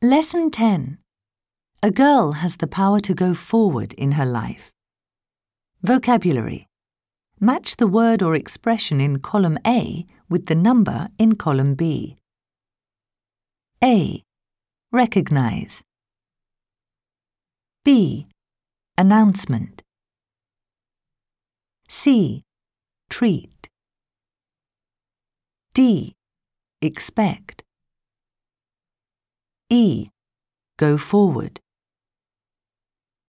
Lesson 10. A girl has the power to go forward in her life. Vocabulary. Match the word or expression in column A with the number in column B. A. Recognize. B. Announcement. C. Treat. D. Expect. E. Go forward.